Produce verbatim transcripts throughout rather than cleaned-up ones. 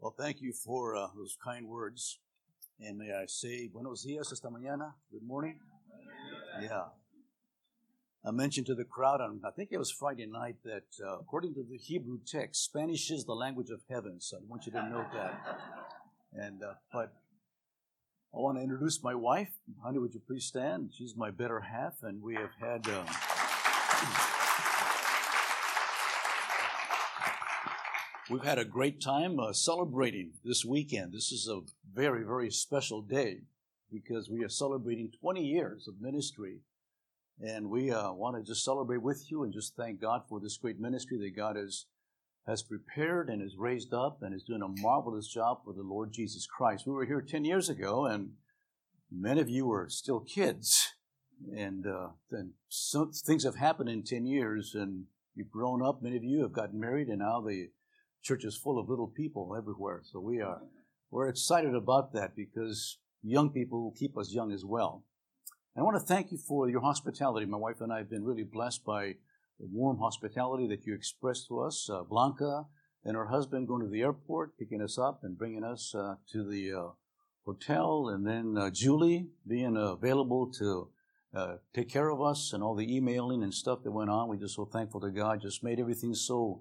Well, thank you for uh, those kind words. And may I say, buenos dias esta mañana. Good morning. Yeah. I mentioned to the crowd on, I think it was Friday night, that uh, according to the Hebrew text, Spanish is the language of heaven. So I want you to note that. And uh, but I want to introduce my wife. Honey, would you please stand? She's my better half, and we have had. Um, We've had a great time uh, celebrating this weekend. This is a very, very special day because we are celebrating twenty years of ministry. And we uh, want to just celebrate with you and just thank God for this great ministry that God has, has prepared and has raised up and is doing a marvelous job for the Lord Jesus Christ. We were here ten years ago, and many of you were still kids. And uh, then some things have happened in ten years, and you've grown up. Many of you have gotten married, and now the church is full of little people everywhere. So we are we're excited about that because young people keep us young as well. And I want to thank you for your hospitality. My wife and I have been really blessed by the warm hospitality that you expressed to us. Uh, Blanca and her husband going to the airport, picking us up and bringing us uh, to the uh, hotel. And then uh, Julie being uh, available to uh, take care of us and all the emailing and stuff that went on. We're just so thankful to God. Just made everything so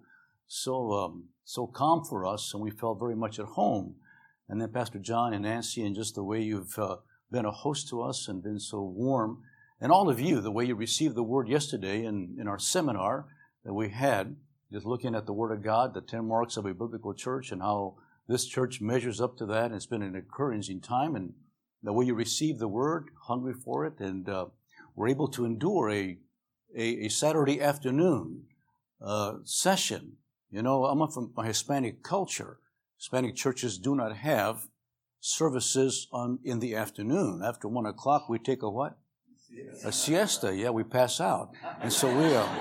so um, so calm for us, and we felt very much at home. And then Pastor John and Nancy, and just the way you've uh, been a host to us and been so warm. And all of you, the way you received the word yesterday in, in our seminar that we had, just looking at the Word of God, the ten marks of a biblical church, and how this church measures up to that. And it's been an encouraging time, and the way you received the word, hungry for it, and uh, were able to endure a, a, a Saturday afternoon uh, session. You know, I'm from my Hispanic culture. Hispanic churches do not have services on in the afternoon. After one o'clock, we take a what? Siesta. A siesta. Yeah, we pass out. And so we uh,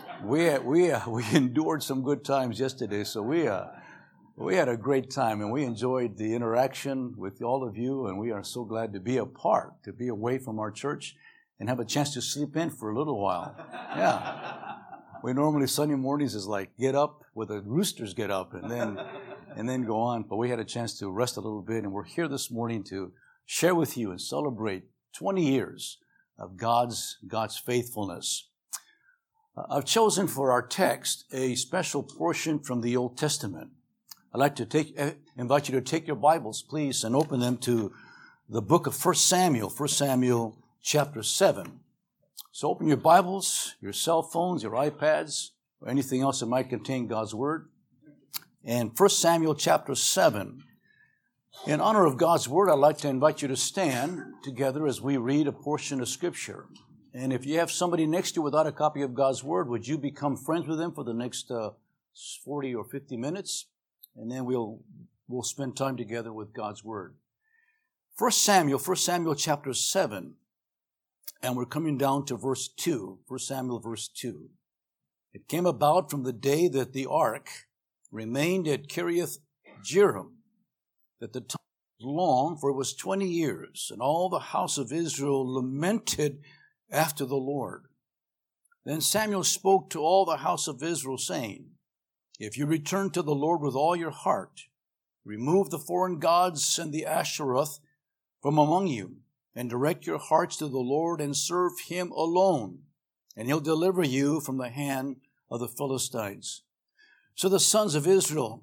we we uh, we endured some good times yesterday. So we uh, we had a great time, and we enjoyed the interaction with all of you. And we are so glad to be a part, to be away from our church, and have a chance to sleep in for a little while. Yeah. We normally Sunday mornings is like get up where the roosters get up and then and then go on. But we had a chance to rest a little bit, and we're here this morning to share with you and celebrate twenty years of God's God's faithfulness. Uh, I've chosen for our text a special portion from the Old Testament. I'd like to take uh, invite you to take your Bibles, please, and open them to the book of First Samuel, First Samuel chapter seven. So open your Bibles, your cell phones, your iPads, or anything else that might contain God's Word. And First Samuel chapter seven. In honor of God's Word, I'd like to invite you to stand together as we read a portion of Scripture. And if you have somebody next to you without a copy of God's Word, would you become friends with them for the next uh, forty or fifty minutes? And then we'll we'll spend time together with God's Word. First Samuel, First Samuel chapter seven. And we're coming down to verse two, First Samuel verse two. It came about from the day that the ark remained at Kiriath Jearim, that the time was long, for it was twenty years, and all the house of Israel lamented after the Lord. Then Samuel spoke to all the house of Israel, saying, if you return to the Lord with all your heart, remove the foreign gods and the Asheroth from among you, and direct your hearts to the Lord and serve Him alone, and He'll deliver you from the hand of the Philistines. So the sons of Israel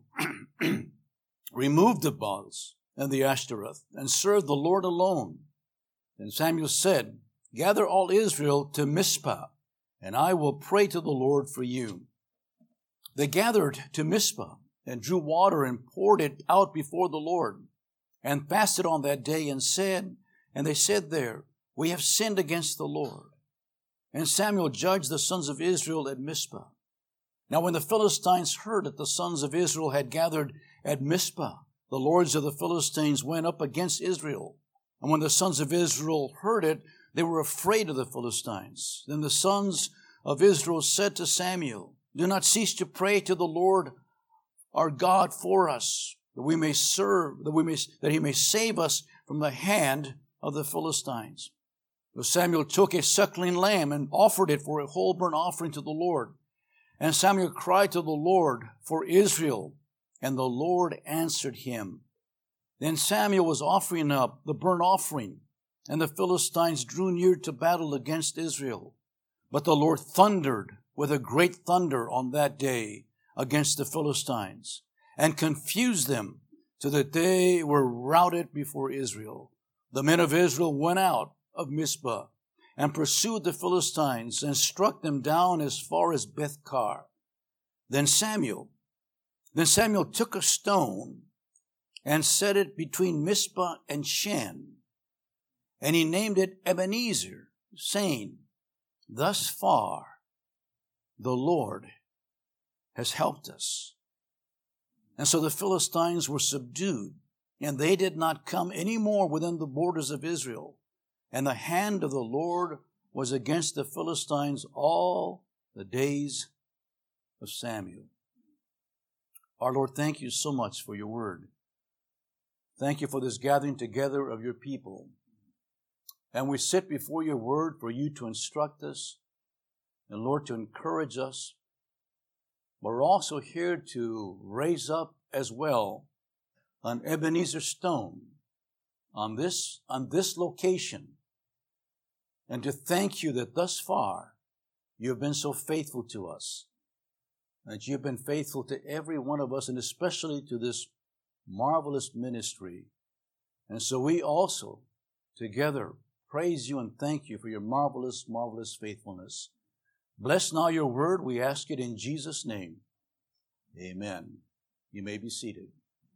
removed the Baals and the Ashtaroth and served the Lord alone. Then Samuel said, gather all Israel to Mizpah, and I will pray to the Lord for you. They gathered to Mizpah and drew water and poured it out before the Lord, and fasted on that day and said, And they said there, we have sinned against the Lord. And Samuel judged the sons of Israel at Mizpah. Now when the Philistines heard that the sons of Israel had gathered at Mizpah, the lords of the Philistines went up against Israel. And when the sons of Israel heard it, they were afraid of the Philistines. Then the sons of Israel said to Samuel, do not cease to pray to the Lord our God for us, that we may serve, that we may, that He may save us from the hand of the Philistines. So Samuel took a suckling lamb and offered it for a whole burnt offering to the Lord. And Samuel cried to the Lord for Israel, And the Lord answered him. Then Samuel was offering up the burnt offering, and the Philistines drew near to battle against Israel. But the Lord thundered with a great thunder on that day against the Philistines, and confused them, so that they were routed before Israel. The men of Israel went out of Mizpah and pursued the Philistines and struck them down as far as Bethkar. Then Samuel, then Samuel took a stone and set it between Mizpah and Shen, and he named it Ebenezer, saying, "Thus far the Lord has helped us." And so the Philistines were subdued, and they did not come any more within the borders of Israel. And the hand of the Lord was against the Philistines all the days of Samuel. Our Lord, thank you so much for your word. Thank you for this gathering together of your people. And we sit before your word for you to instruct us, and Lord, to encourage us. We're also here to raise up as well an Ebenezer stone on this, on this location, and to thank you that thus far you have been so faithful to us, that you've been faithful to every one of us, and especially to this marvelous ministry. And so we also together praise you and thank you for your marvelous, marvelous faithfulness. Bless now your word. We ask it in Jesus' name. Amen. You may be seated.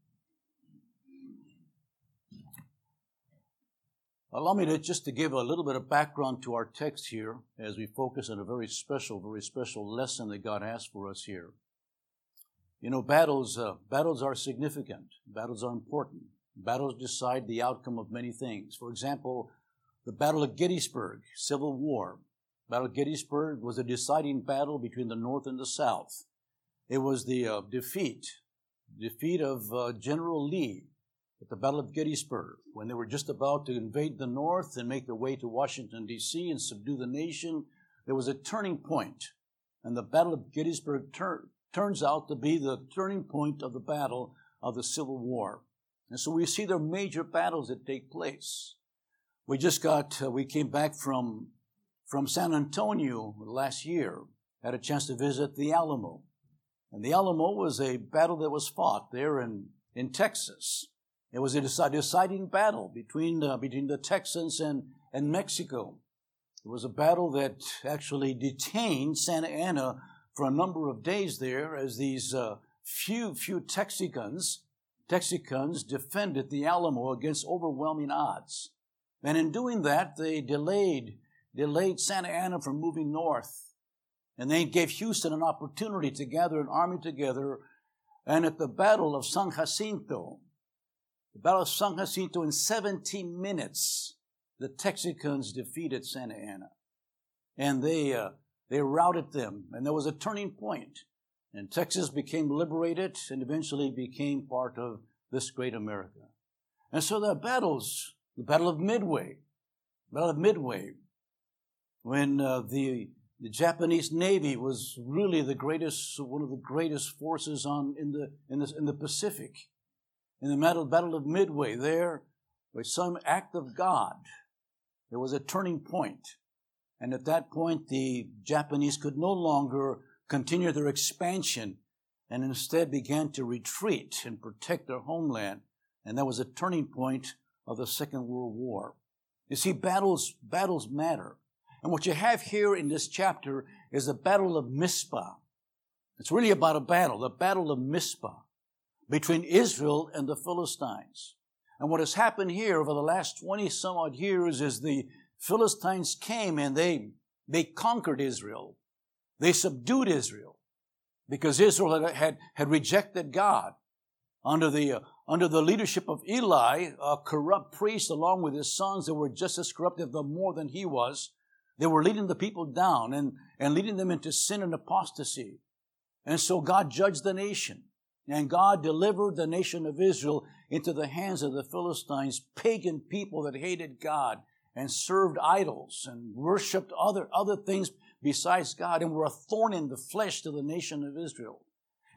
Allow me to just to give a little bit of background to our text here as we focus on a very special, very special lesson that God has for us here. You know, battles, uh, battles are significant. Battles are important. Battles decide the outcome of many things. For example, the Battle of Gettysburg, Civil War. Battle of Gettysburg was a deciding battle between the North and the South. It was the uh, defeat, defeat of uh, General Lee at the Battle of Gettysburg, when they were just about to invade the North and make their way to Washington, D C and subdue the nation. There was a turning point, and the Battle of Gettysburg tur- turns out to be the turning point of the battle of the Civil War. And so we see there are major battles that take place. We just got, uh, we came back from, from San Antonio last year, had a chance to visit the Alamo. And the Alamo was a battle that was fought there in, in Texas. It was a deciding battle between, uh, between the Texans and, and Mexico. It was a battle that actually detained Santa Anna for a number of days there as these uh, few, few Texicans, Texicans defended the Alamo against overwhelming odds. And in doing that, they delayed, delayed Santa Anna from moving north. And they gave Houston an opportunity to gather an army together. And at the Battle of San Jacinto, the Battle of San Jacinto, in seventeen minutes, the Texicans defeated Santa Anna. And they, uh, they routed them. And there was a turning point. And Texas became liberated and eventually became part of this great America. And so the battles, the Battle of Midway, Battle of Midway, when uh, the The Japanese Navy was really the greatest, one of the greatest forces on in the in the in the Pacific. In the battle, battle of Midway, there, by some act of God, there was a turning point, and at that point, the Japanese could no longer continue their expansion, and instead began to retreat and protect their homeland. And that was a turning point of the Second World War. You see, battles battles matter. And what you have here in this chapter is the Battle of Mizpah. It's really about a battle, the Battle of Mizpah, between Israel and the Philistines. And what has happened here over the last twenty some odd years is the Philistines came and they, they conquered Israel. They subdued Israel because Israel had, had, had rejected God. Under the, uh, under the leadership of Eli, a corrupt priest along with his sons that were just as corrupt, if not more than he was, they were leading the people down and, and leading them into sin and apostasy. And so God judged the nation. And God delivered the nation of Israel into the hands of the Philistines, pagan people that hated God and served idols and worshiped other, other things besides God and were a thorn in the flesh to the nation of Israel.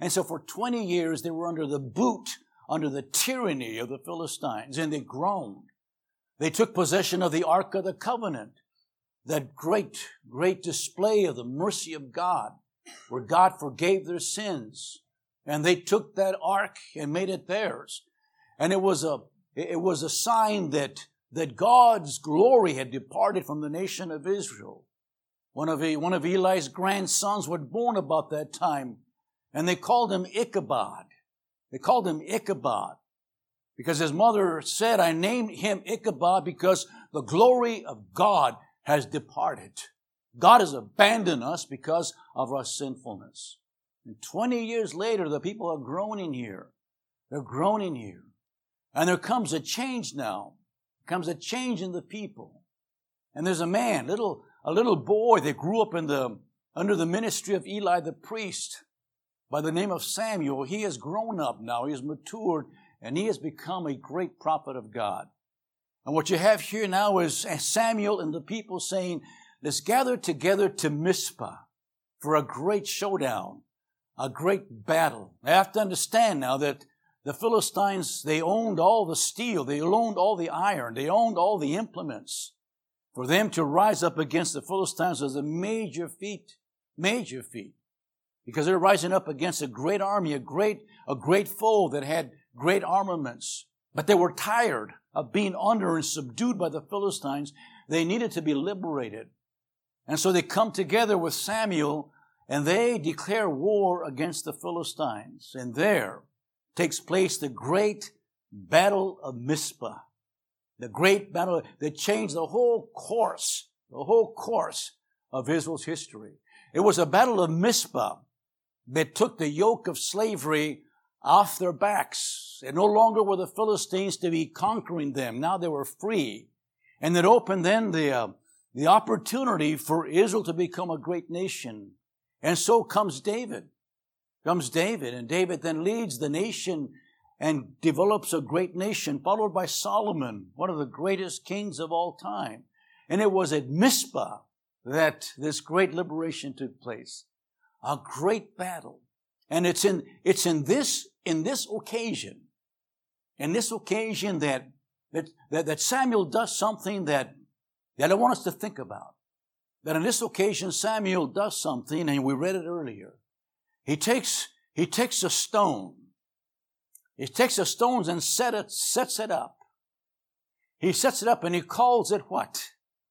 And so for twenty years, they were under the boot, under the tyranny of the Philistines, and they groaned. They took possession of the Ark of the Covenant, that great, great display of the mercy of God, where God forgave their sins. And they took that ark and made it theirs. And it was a, it was a sign that, that God's glory had departed from the nation of Israel. One of, one of Eli's grandsons was born about that time, and they called him Ichabod. They called him Ichabod because his mother said, I named him Ichabod because the glory of God has departed. God has abandoned us because of our sinfulness. And twenty years later, the people are groaning here. They're groaning here. And there comes a change now. There comes a change in the people. And there's a man, little, a little boy that grew up in the, under the ministry of Eli the priest by the name of Samuel. He has grown up now. He has matured, and he has become a great prophet of God. And what you have here now is Samuel and the people saying, let's gather together to Mizpah for a great showdown, a great battle. I have to understand now that the Philistines, they owned all the steel, they owned all the iron, they owned all the implements. For them to rise up against the Philistines was a major feat, major feat. Because they're rising up against a great army, a great, a great foe that had great armaments. But they were tired of being under and subdued by the Philistines. They needed to be liberated. And so they come together with Samuel and they declare war against the Philistines. And there takes place the great battle of Mizpah. The great battle that changed the whole course, the whole course of Israel's history. It was a battle of Mizpah that took the yoke of slavery off their backs. And no longer were the Philistines to be conquering them. Now they were free. And it opened then the, uh, the opportunity for Israel to become a great nation. And so comes David. Comes David. And David then leads the nation and develops a great nation, followed by Solomon, one of the greatest kings of all time. And it was at Mizpah that this great liberation took place. A great battle. And it's in, it's in this, in this occasion, in this occasion that, that, that, that Samuel does something that, that I want us to think about. That on this occasion, Samuel does something, and we read it earlier. He takes, he takes a stone. He takes the stones and set it, sets it up. He sets it up and he calls it what?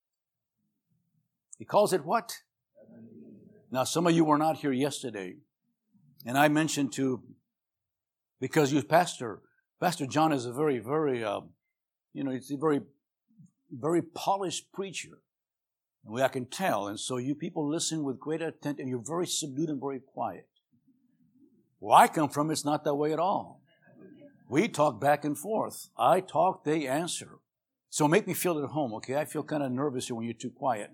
He calls it what? Now, some of you were not here yesterday. And I mentioned to, because you, Pastor, Pastor John is a very, very, uh, you know, he's a very, very polished preacher. And we, I can tell. And so you people listen with great attention. You're very subdued and very quiet. Where I come from, it's not that way at all. We talk back and forth. I talk, they answer. So make me feel at home, okay? I feel kind of nervous here when you're too quiet.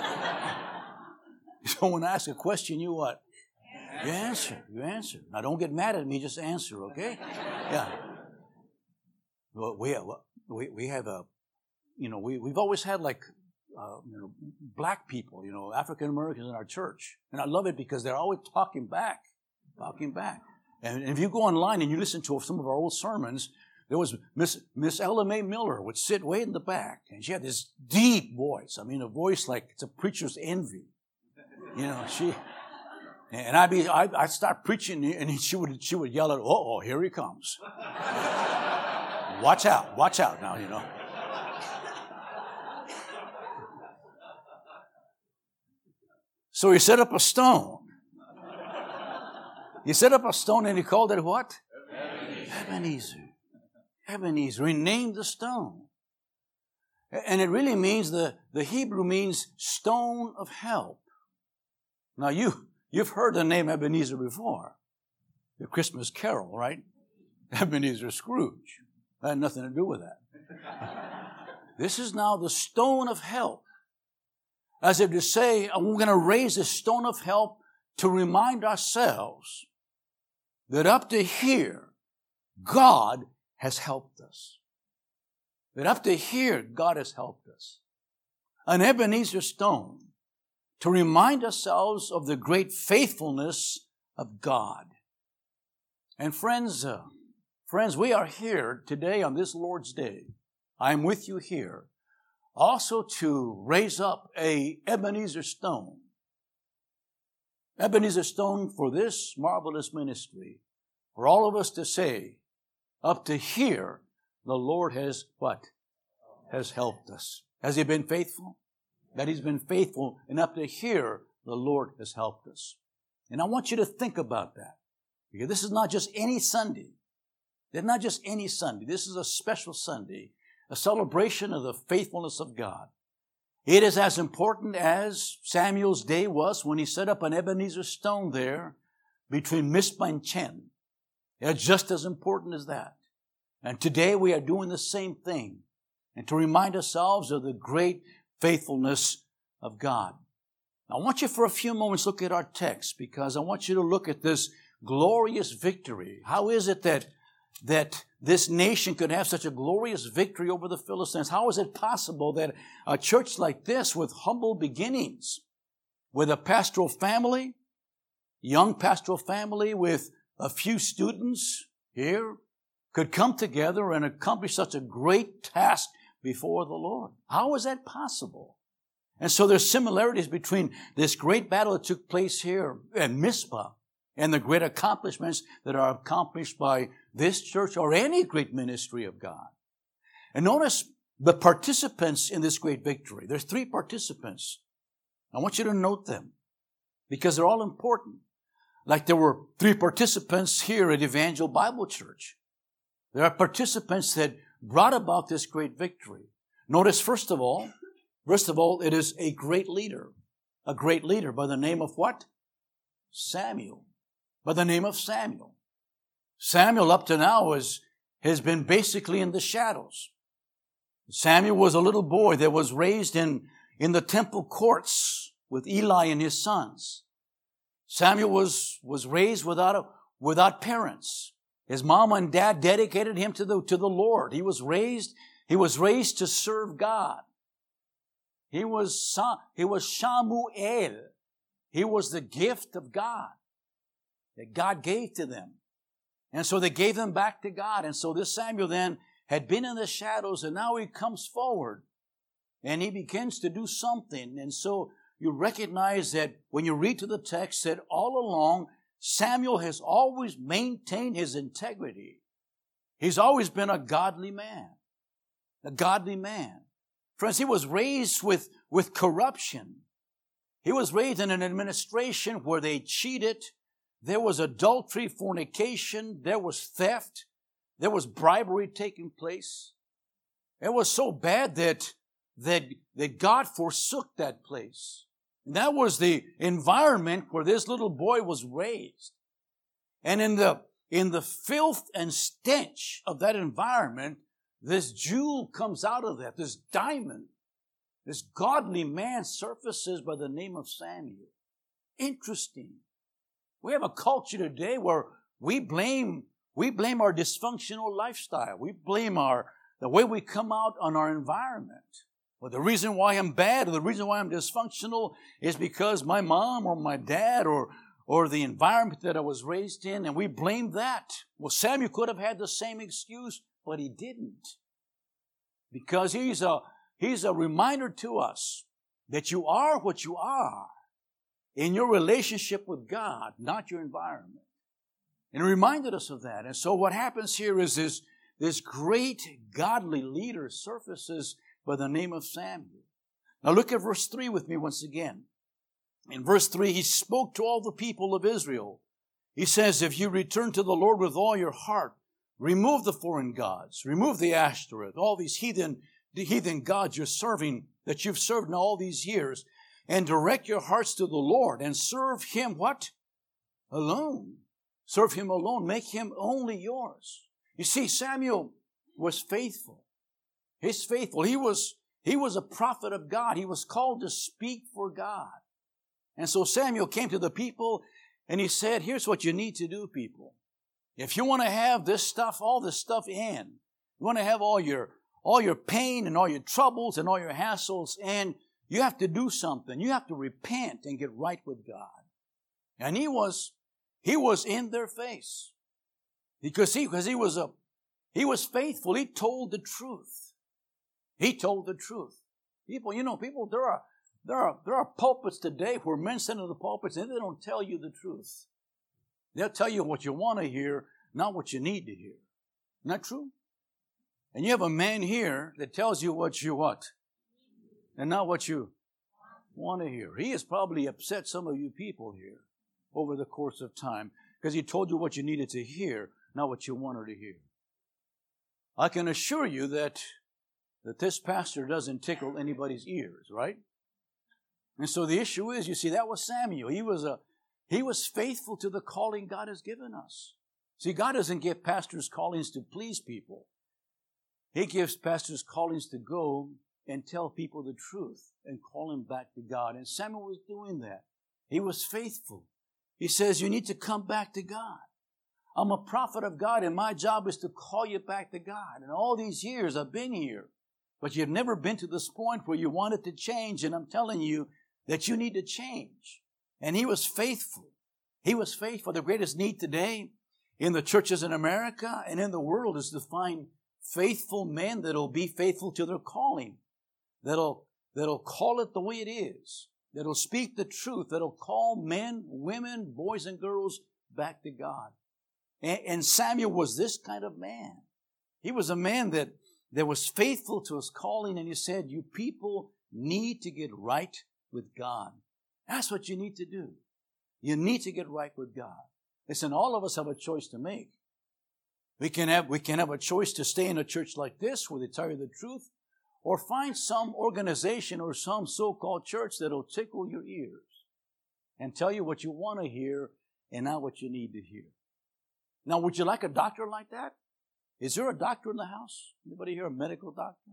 So when I ask a question, you what? You answer. You answer. Now don't get mad at me, just answer, okay? Yeah. Well, we have, we, we have a, you know, we, we've always had like, uh, you know, black people, you know, African Americans in our church. And I love it because they're always talking back, talking back. And if you go online and you listen to some of our old sermons, there was Miss, Miss Ella Mae Miller would sit way in the back. And she had this deep voice. I mean, a voice like it's a preacher's envy. You know, she, and I'd be, I'd, I'd start preaching and she would, she would yell at, oh, here he comes. Watch out, watch out now, you know. So he set up a stone. He set up a stone and he called it what? Ebenezer. Ebenezer. Ebenezer. He named the stone. And it really means, the, the Hebrew means stone of help. Now you, you've heard the name Ebenezer before. The Christmas Carol, right? Ebenezer Scrooge. That had nothing to do with that. This is now the stone of help. As if to say, we're going to raise a stone of help to remind ourselves that up to here, God has helped us. That up to here, God has helped us. An Ebenezer stone to remind ourselves of the great faithfulness of God. And friends, uh, friends, we are here today on this Lord's Day. I'm with you here also to raise up a Ebenezer stone. Ebenezer stone for this marvelous ministry. For all of us to say, up to here, the Lord has what? Has helped us. Has He been faithful? That He's been faithful, and up to here, the Lord has helped us. And I want you to think about that. Because this is not just any Sunday. It's not just any Sunday. This is a special Sunday, a celebration of the faithfulness of God. It is as important as Samuel's day was when he set up an Ebenezer stone there between Mizpah and Chen. It's just as important as that. And today we are doing the same thing. And to remind ourselves of the great faithfulness of God. I want you for a few moments to look at our text because I want you to look at this glorious victory. How is it that, that this nation could have such a glorious victory over the Philistines? How is it possible that a church like this with humble beginnings, with a pastoral family, young pastoral family with a few students here, could come together and accomplish such a great task before the Lord? How is that possible? And so there's similarities between this great battle that took place here at Mizpah and the great accomplishments that are accomplished by this church or any great ministry of God. And notice the participants in this great victory. There's three participants. I want you to note them because they're all important. Like there were three participants here at Evangel Bible Church. There are participants that brought about this great victory. Notice, first of all, first of all, it is a great leader. A great leader by the name of what? Samuel. By the name of Samuel. Samuel up to now is, has been basically in the shadows. Samuel was a little boy that was raised in, in the temple courts with Eli and his sons. Samuel was, was raised without, a, without parents. His mom and dad dedicated him to the, to the Lord. He was raised, he was raised to serve God. He was, he was Shamuel. He was the gift of God that God gave to them. And so they gave them back to God. And so this Samuel then had been in the shadows and now he comes forward and he begins to do something. And so you recognize that when you read to the text that all along Samuel has always maintained his integrity. He's always been a godly man. A godly man. Friends, he was raised with, with corruption. He was raised in an administration where they cheated. There was adultery, fornication. There was theft. There was bribery taking place. It was so bad that, that, that God forsook that place. That was the environment where this little boy was raised. And in the, in the filth and stench of that environment, this jewel comes out of that, this diamond. This godly man surfaces by the name of Samuel. Interesting. We have a culture today where we blame, we blame our dysfunctional lifestyle. We blame our, the way we come out on our environment. Well, the reason why I'm bad or the reason why I'm dysfunctional is because my mom or my dad or, or the environment that I was raised in, and we blame that. Well, Samuel could have had the same excuse, but he didn't. Because he's a, he's a reminder to us that you are what you are in your relationship with God, not your environment. And he reminded us of that. And so what happens here is this, this great godly leader surfaces by the name of Samuel. Now look at verse three with me once again. In verse three, he spoke to all the people of Israel. He says, if you return to the Lord with all your heart, remove the foreign gods, remove the Ashtoreth, all these heathen, the heathen gods you're serving, that you've served in all these years, and direct your hearts to the Lord and serve Him what? Alone. Serve Him alone. Make Him only yours. You see, Samuel was faithful. He's faithful. He was, he was a prophet of God. He was called to speak for God. And so Samuel came to the people and he said, here's what you need to do, people. If you want to have this stuff, all this stuff in, you want to have all your, all your pain and all your troubles and all your hassles, and you have to do something. You have to repent and get right with God. And he was, he was in their face. Because he, because he was a, he was faithful. He told the truth. He told the truth. People, you know, people, there are, there are, there are pulpits today where men sit in the pulpits and they don't tell you the truth. They'll tell you what you want to hear, not what you need to hear. Isn't that true? And you have a man here that tells you what you what, and not what you want to hear. He has probably upset some of you people here over the course of time because he told you what you needed to hear, not what you wanted to hear. I can assure you that, that this pastor doesn't tickle anybody's ears, right? And so the issue is, you see, that was Samuel. He was a he was faithful to the calling God has given us. See, God doesn't give pastors callings to please people. He gives pastors callings to go and tell people the truth and call them back to God. And Samuel was doing that. He was faithful. He says, you need to come back to God. I'm a prophet of God, and my job is to call you back to God. And all these years I've been here, but you've never been to this point where you wanted to change, and I'm telling you that you need to change. And he was faithful. He was faithful. The greatest need today in the churches in America and in the world is to find faithful men that'll be faithful to their calling, that'll, that'll call it the way it is, that'll speak the truth, that'll call men, women, boys and girls back to God. And, and Samuel was this kind of man. He was a man that, that was faithful to his calling, and he said, you people need to get right with God. That's what you need to do. You need to get right with God. Listen, all of us have a choice to make. We can have, we can have a choice to stay in a church like this where they tell you the truth, or find some organization or some so-called church that'll tickle your ears and tell you what you want to hear and not what you need to hear. Now, would you like a doctor like that? Is there a doctor in the house? Anybody here a medical doctor?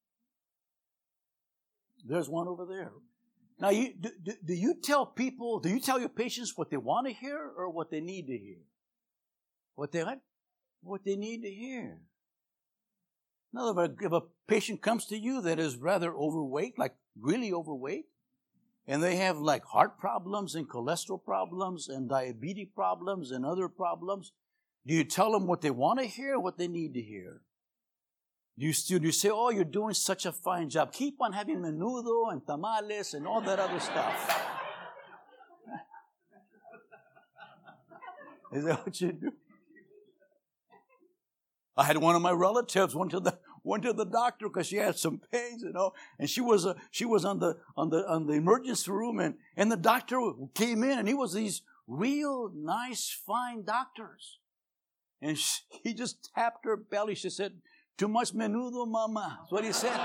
There's one over there. Now, you, do, do, do you tell people, do you tell your patients what they want to hear or what they need to hear? What they what? What they need to hear. In other words, if a patient comes to you that is rather overweight, like really overweight, and they have like heart problems and cholesterol problems and diabetes problems and other problems, do you tell them what they want to hear or what they need to hear? Do you, do you say, oh, you're doing such a fine job. Keep on having menudo and tamales and all that other stuff. Is that what you do? I had one of my relatives went to the went to the doctor because she had some pains, you know, and she was uh, she was on the on the on the emergency room, and and the doctor came in, and he was these real nice, fine doctors, and she, he just tapped her belly. She said, "Too much menudo, mama." That's what he said.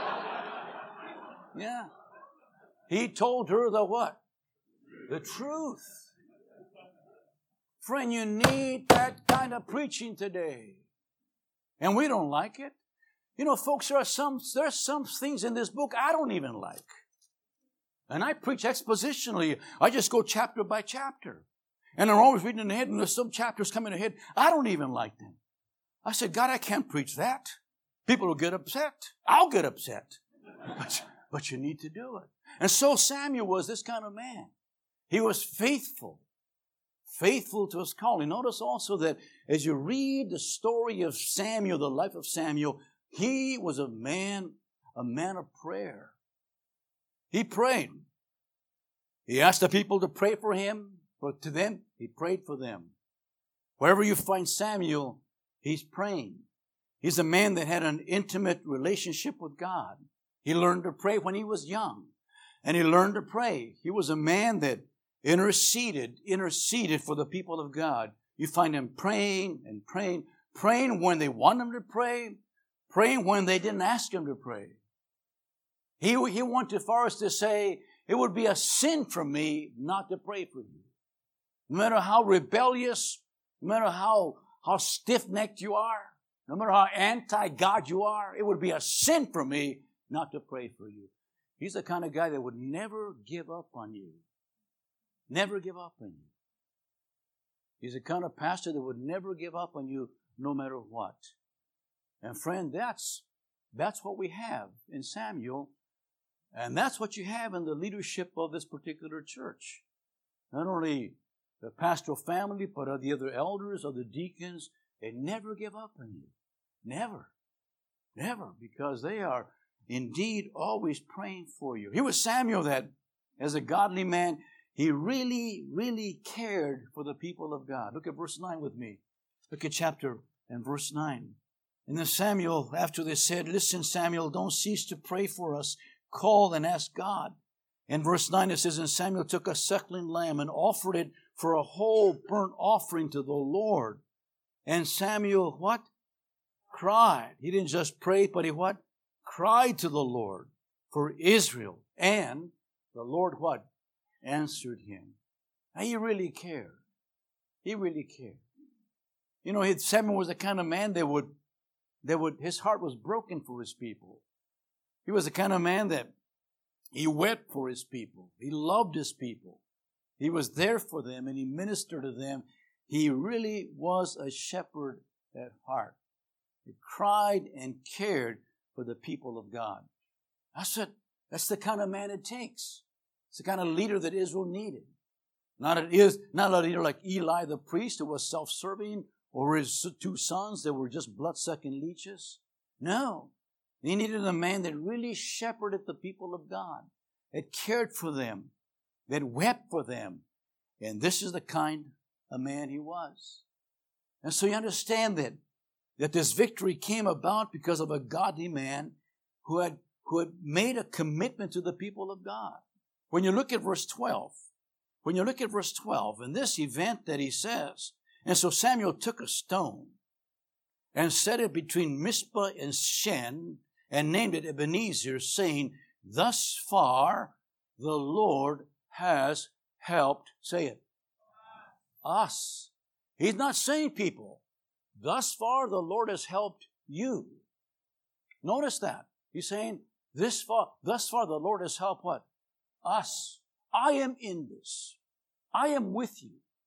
Yeah, he told her the what? The truth. Friend, you need that kind of preaching today. And we don't like it. You know, folks, there are some, there are some things in this book I don't even like. And I preach expositionally. I just go chapter by chapter. And I'm always reading ahead, and there's some chapters coming ahead. I don't even like them. I said, God, I can't preach that. People will get upset. I'll get upset. But, but you need to do it. And so Samuel was this kind of man. He was faithful. Faithful to his calling. Notice also that as you read the story of Samuel, the life of Samuel, he was a man, a man of prayer. He prayed. He asked the people to pray for him, but to them, he prayed for them. Wherever you find Samuel, he's praying. He's a man that had an intimate relationship with God. He learned to pray when he was young, and he learned to pray. He was a man that interceded, interceded for the people of God. You find him praying and praying, praying when they want him to pray, praying when they didn't ask him to pray. He, he went too far as to say, it would be a sin for me not to pray for you. No matter how rebellious, no matter how, how stiff-necked you are, no matter how anti-God you are, it would be a sin for me not to pray for you. He's the kind of guy that would never give up on you. Never give up on you. He's the kind of pastor that would never give up on you no matter what. And friend, that's, that's what we have in Samuel. And that's what you have in the leadership of this particular church. Not only the pastoral family, but the other elders, other deacons, and never give up on you. Never. Never. Because they are indeed always praying for you. Here was Samuel that, as a godly man, he really, really cared for the people of God. Look at verse nine with me. Look at chapter and verse nine. And then Samuel, after they said, listen, Samuel, don't cease to pray for us. Call and ask God. In verse nine it says, and Samuel took a suckling lamb and offered it for a whole burnt offering to the Lord. And Samuel, what? Cried. He didn't just pray, but he what? Cried to the Lord for Israel. And the Lord what? Answered him. Now he really cared. He really cared. You know, Samuel was the kind of man that would, that would, his heart was broken for his people. He was the kind of man that he wept for his people. He loved his people. He was there for them and he ministered to them. He really was a shepherd at heart. He cried and cared for the people of God. That's it. That's the kind of man it takes. It's the kind of leader that Israel needed. Not it is not a leader like Eli the priest who was self-serving, or his two sons that were just blood-sucking leeches. No. He needed a man that really shepherded the people of God, that cared for them, that wept for them. And this is the kind of man he was. And so you understand that, that this victory came about because of a godly man who had, who had made a commitment to the people of God. When you look at verse twelve, when you look at verse twelve, in this event that he says, and so Samuel took a stone and set it between Mizpah and Shen and named it Ebenezer, saying, thus far the Lord has helped, say it, us. He's not saying, people, thus far the Lord has helped you. Notice that. He's saying, this far, thus far the Lord has helped what? Us. I am in this. I am with you.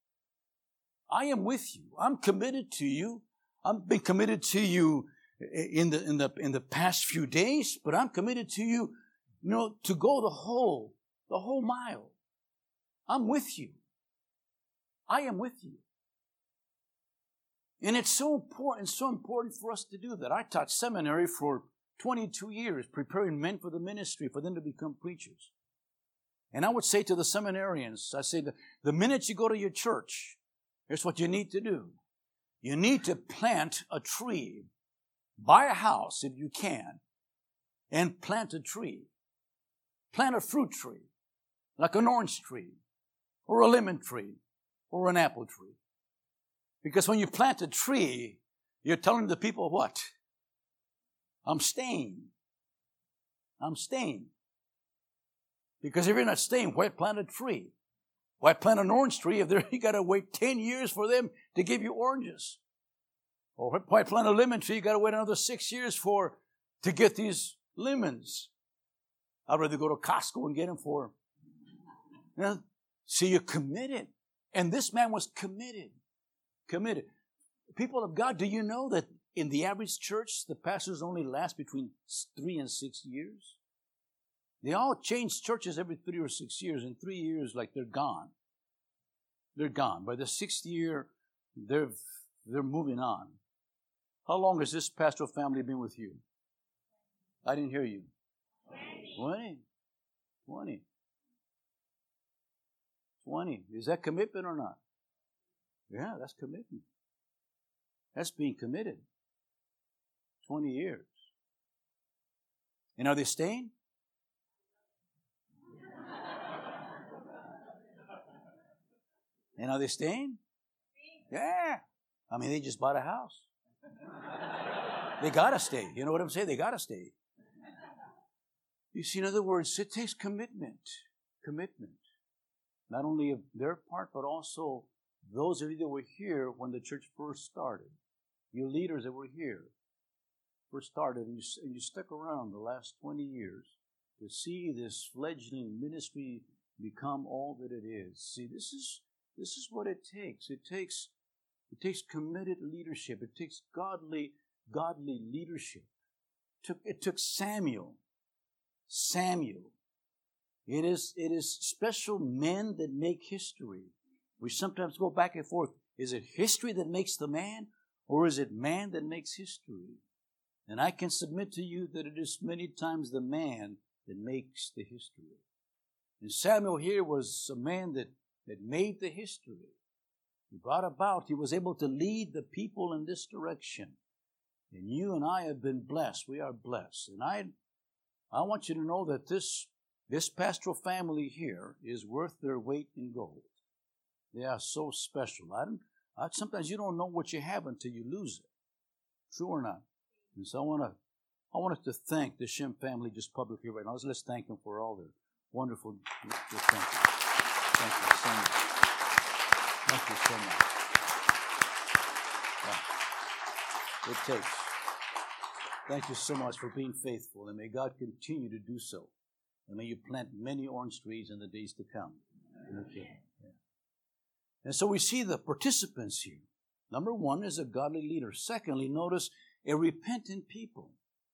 I am with you. I'm committed to you. I've been committed to you in the, in the, in the past few days, but I'm committed to you, you know, to go the whole, the whole mile. I'm with you. I am with you. And it's so important, so important for us to do that. I taught seminary for twenty-two years, preparing men for the ministry, for them to become preachers. And I would say to the seminarians, I say, the, the minute you go to your church, here's what you need to do. You need to plant a tree. Buy a house if you can, and plant a tree. Plant a fruit tree, like an orange tree, or a lemon tree, or an apple tree. Because when you plant a tree, you're telling the people what? I'm staying. I'm staying. Because if you're not staying, why plant a tree? Why plant an orange tree if you got to wait ten years for them to give you oranges? Or why plant a lemon tree? You got to wait another six years for to get these lemons. I'd rather go to Costco and get them for. You know, see, you're committed, and this man was committed, committed. People of God, do you know that in the average church, the pastors only last between three and six years? They all change churches every three or six years. In three years, like they're gone. They're gone. By the sixth year, they're they're moving on. How long has this pastoral family been with you? I didn't hear you. Twenty. Twenty. Twenty. Is that commitment or not? Yeah, that's commitment. That's being committed. Twenty years. And are they staying? And are they staying? Yeah. I mean, they just bought a house. They gotta stay. You know what I'm saying? They gotta stay. You see, in other words, it takes commitment. Commitment. Not only of their part, but also those of you that were here when the church first started. You leaders that were here first started, and you, and you stuck around the last twenty years to see this fledgling ministry become all that it is. See, this is this is what it takes. It takes it takes committed leadership. It takes godly godly leadership. It took, it took Samuel. Samuel. It is it is special men that make history. We sometimes go back and forth. Is it history that makes the man, Or is it man that makes history? And I can submit to you that it is many times the man that makes the history. And Samuel here was a man that, that made the history. He brought about, he was able to lead the people in this direction. And you and I have been blessed. We are blessed. And I I want you to know that this, this pastoral family here is worth their weight in gold. They are so special. I don't, I, sometimes you don't know what you have until you lose it. True or not? And so I want to I want us to thank the Shim family just publicly right now. Let's, let's thank them for all their wonderful. Thank you. Thank you so much. Thank you so much. Yeah. It takes. Thank you so much for being faithful, and may God continue to do so. And may you plant many orange trees in the days to come. Okay. Yeah. And so we see the participants here. Number one is a godly leader. Secondly, notice a repentant people.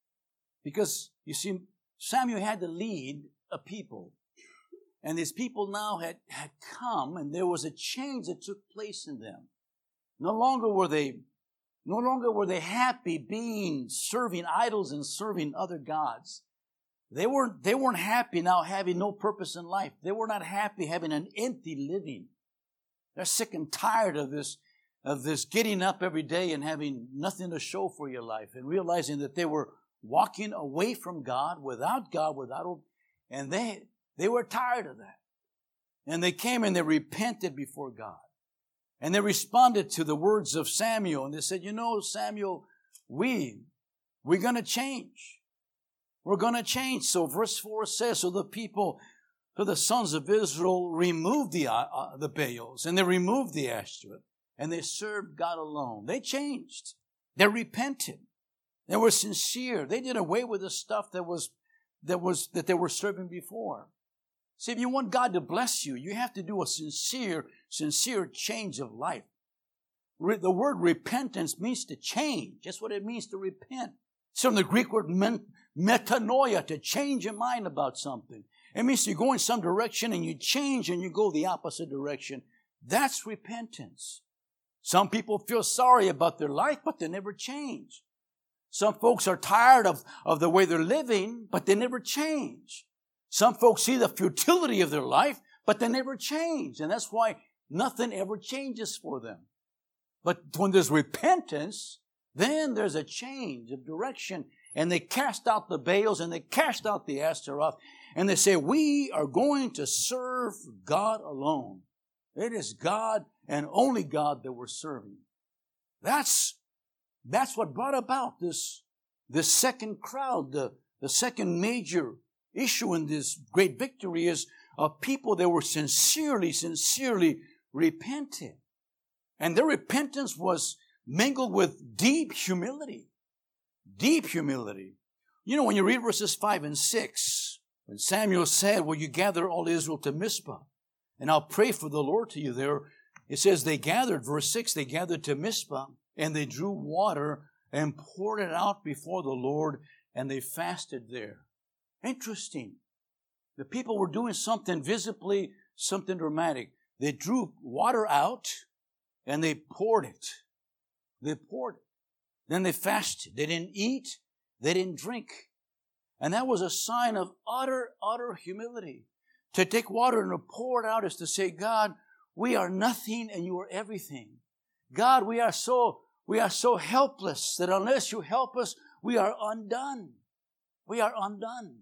Because, you see, Samuel had to lead a people. And these people now had, had come, and there was a change that took place in them. No longer were they, no longer were they happy being, serving idols and serving other gods. They weren't, they weren't happy now having no purpose in life. They were not happy having an empty living. They're sick and tired of this, of this getting up every day and having nothing to show for your life, and realizing that they were walking away from God, without God, without, and they, they were tired of that. And they came and they repented before God. And they responded to the words of Samuel, and they said, you know, Samuel, we, we're going to change. We're going to change. So verse four says, so the people, so the sons of Israel removed the, uh, the Baals, and they removed the Ashtoreth, and they served God alone. They changed. They repented. They were sincere. They did away with the stuff that was, that was, that they were serving before. See, if you want God to bless you, you have to do a sincere, sincere change of life. Re- the word repentance means to change. That's what it means to repent. It's from the Greek word men- metanoia, to change your mind about something. It means you go in some direction and you change and you go the opposite direction. That's repentance. Some people feel sorry about their life, but they never change. Some folks are tired of, of the way they're living, but they never change. Some folks see the futility of their life, but they never change. And that's why nothing ever changes for them. But when there's repentance, then there's a change of direction. And they cast out the Baals and they cast out the Ashtaroth. And they say, we are going to serve God alone. It is God and only God that we're serving. That's, that's what brought about this, this second crowd, the, the second major issue in this great victory is of people that were sincerely, sincerely repentant. And their repentance was mingled with deep humility. Deep humility. You know, when you read verses five and six, when Samuel said, will you gather all Israel to Mizpah? And I'll pray for the Lord to you there. It says they gathered, verse six, they gathered to Mizpah, and they drew water and poured it out before the Lord, and they fasted there. Interesting. The people were doing something visibly, something dramatic. They drew water out and they poured it. They poured it. Then they fasted. They didn't eat. They didn't drink. And that was a sign of utter, utter humility. To take water and to pour it out is to say, God, we are nothing and you are everything. God, we are so, we are so helpless that unless you help us, we are undone. We are undone.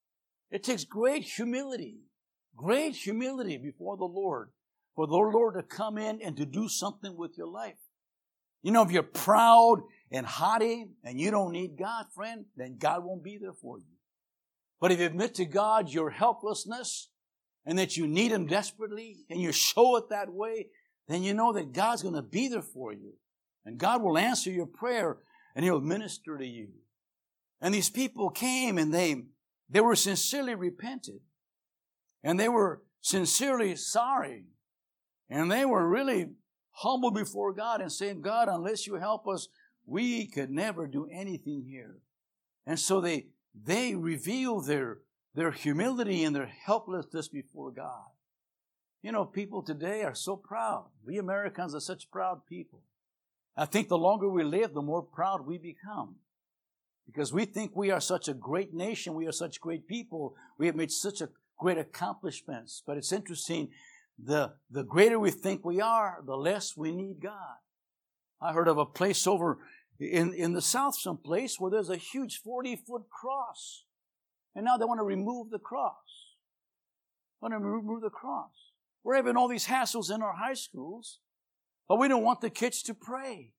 It takes great humility, great humility before the Lord, for the Lord to come in and to do something with your life. You know, if you're proud and haughty and you don't need God, friend, then God won't be there for you. But if you admit to God your helplessness and that you need Him desperately and you show it that way, then you know that God's going to be there for you. And God will answer your prayer and He'll minister to you. And these people came and they They were sincerely repented. And they were sincerely sorry. And they were really humble before God and saying, God, unless you help us, we could never do anything here. And so they, they revealed their, their humility and their helplessness before God. You know, people today are so proud. We Americans are such proud people. I think the longer we live, the more proud we become. Because we think we are such a great nation, we are such great people, we have made such a great accomplishments. But it's interesting, the, the greater we think we are, the less we need God. I heard of a place over in, in the south someplace where there's a huge forty-foot cross. And now they want to remove the cross. Want to remove the cross. We're having all these hassles in our high schools, but we don't want the kids to pray.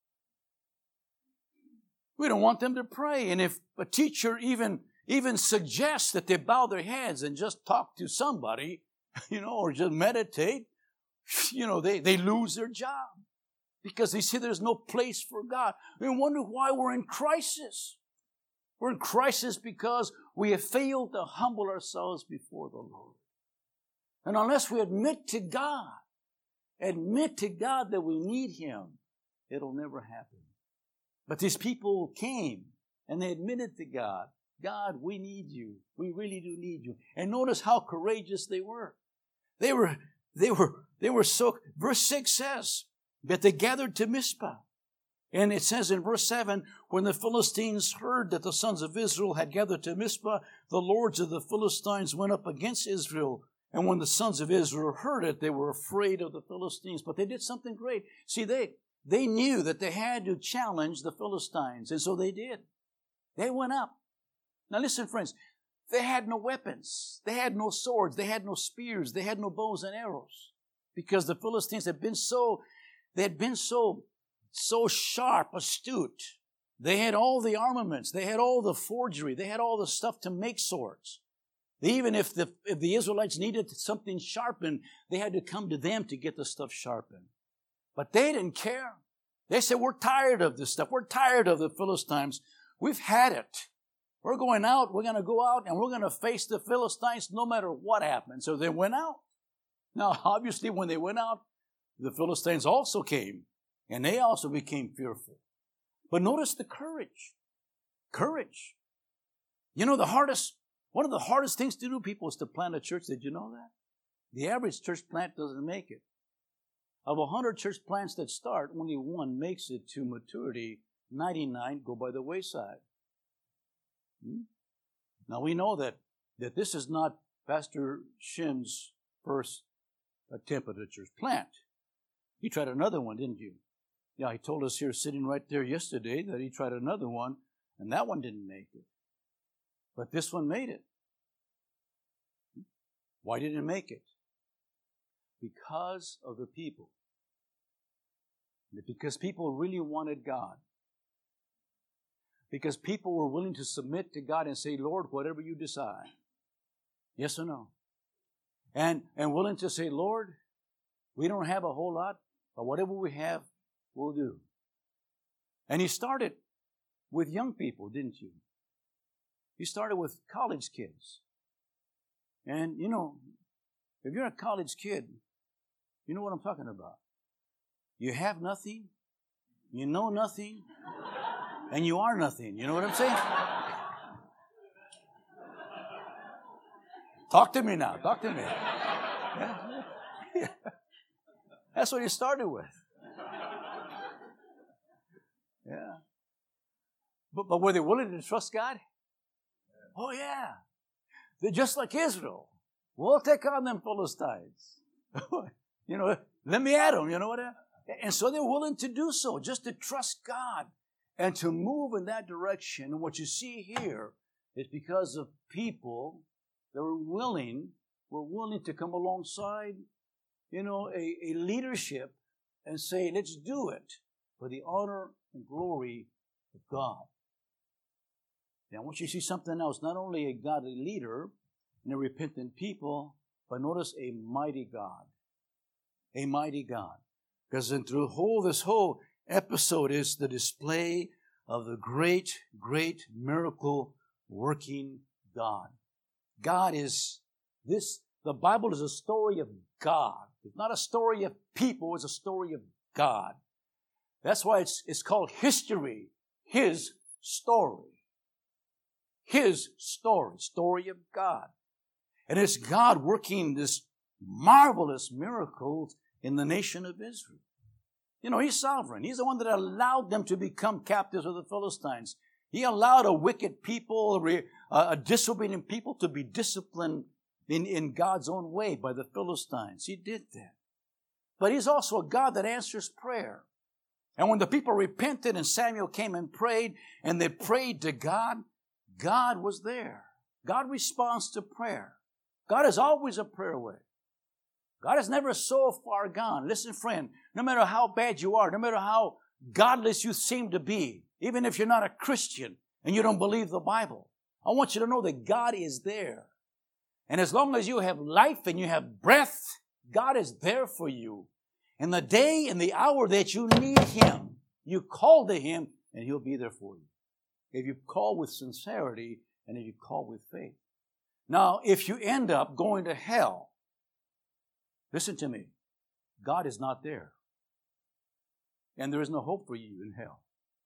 We don't want them to pray. And if a teacher even, even suggests that they bow their heads and just talk to somebody, you know, or just meditate, you know, they, they lose their job because they see there's no place for God. They wonder why we're in crisis. We're in crisis because we have failed to humble ourselves before the Lord. And unless we admit to God, admit to God that we need Him, it'll never happen. But these people came and they admitted to God, God, we need you. We really do need you. And notice how courageous they were. They were, they were, they were so, verse six says that they gathered to Mizpah. And it says in verse seven, when the Philistines heard that the sons of Israel had gathered to Mizpah, the lords of the Philistines went up against Israel. And when the sons of Israel heard it, they were afraid of the Philistines. But they did something great. See, they, they knew that they had to challenge the Philistines. And so they did. They went up. Now listen, friends. They had no weapons. They had no swords. They had no spears. They had no bows and arrows. Because the Philistines had been so, they had been so, so sharp, astute. They had all the armaments. They had all the forgery. They had all the stuff to make swords. Even if the, if the Israelites needed something sharpened, they had to come to them to get the stuff sharpened. But they didn't care. They said, we're tired of this stuff. We're tired of the Philistines. We've had it. We're going out. We're going to go out and we're going to face the Philistines no matter what happens. So they went out. Now, obviously, when they went out, the Philistines also came and they also became fearful. But notice the courage. Courage. You know, the hardest One of the hardest things to do, people, is to plant a church. Did you know that? The average church plant doesn't make it. Of one hundred church plants that start, only one makes it to maturity. ninety-nine go by the wayside. Hmm? Now we know that, that this is not Pastor Shin's first attempt at a church plant. He tried another one, didn't you? Yeah, he told us here sitting right there yesterday that he tried another one, and that one didn't make it. But this one made it. Why did it make it? Because of the people. Because people really wanted God. Because people were willing to submit to God and say, Lord, whatever you decide. Yes or no? And, and willing to say, Lord, we don't have a whole lot, but whatever we have, we'll do. And he started with young people, didn't you? He started with college kids. And, you know, if you're a college kid, you know what I'm talking about. You have nothing, you know nothing, and you are nothing. You know what I'm saying? Talk to me now. Talk to me. Yeah. Yeah. That's what he started with. Yeah. But, but were they willing to trust God? Oh, yeah. They're just like Israel. We'll take on them Philistines. You know, let me at them, you know what? And so they're willing to do so, just to trust God and to move in that direction. And what you see here is because of people that were willing, were willing to come alongside, you know, a, a leadership and say, let's do it for the honor and glory of God. Now, I want you to see something else. Not only a godly leader and a repentant people, but notice a mighty God. A mighty God. Because through the whole, this whole episode is the display of the great, great miracle working God. God is this, the Bible is a story of God. It's not a story of people, it's a story of God. That's why it's, it's called history. His story. His story. Story of God. And it's God working this marvelous miracles in the nation of Israel. You know, He's sovereign. He's the one that allowed them to become captives of the Philistines. He allowed a wicked people, a disobedient people to be disciplined in, in God's own way by the Philistines. He did that. But He's also a God that answers prayer. And when the people repented and Samuel came and prayed, and they prayed to God, God was there. God responds to prayer. God is always a prayer away. God is never so far gone. Listen, friend, no matter how bad you are, no matter how godless you seem to be, even if you're not a Christian and you don't believe the Bible, I want you to know that God is there. And as long as you have life and you have breath, God is there for you. And the day and the hour that you need Him, you call to Him and He'll be there for you. If you call with sincerity and if you call with faith. Now, if you end up going to hell, listen to me, God is not there. And there is no hope for you in hell.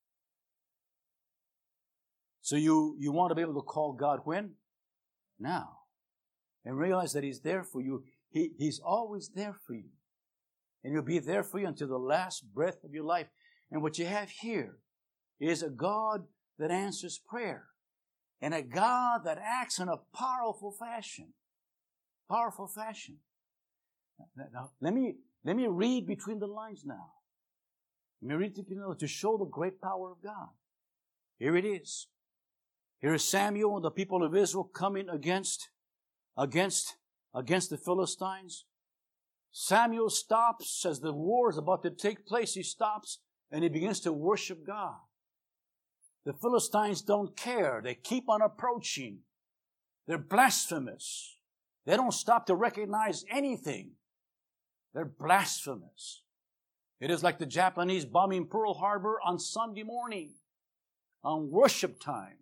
So you, you want to be able to call God when? Now. And realize that He's there for you. He, he's always there for you. And He'll be there for you until the last breath of your life. And what you have here is a God that answers prayer. And a God that acts in a powerful fashion. Powerful fashion. Now, let me, let me read between the lines now. Let me read between the lines to show the great power of God. Here it is. Here is Samuel and the people of Israel coming against, against, against the Philistines. Samuel stops as the war is about to take place. He stops and he begins to worship God. The Philistines don't care. They keep on approaching. They're blasphemous. They don't stop to recognize anything. They're blasphemous. It is like the Japanese bombing Pearl Harbor on Sunday morning, on worship time.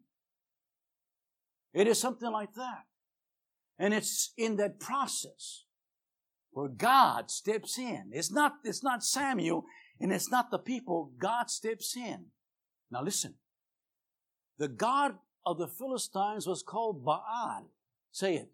It is something like that. And it's in that process where God steps in. It's not, it's not Samuel and it's not the people. God steps in. Now listen. The God of the Philistines was called Baal. Say it.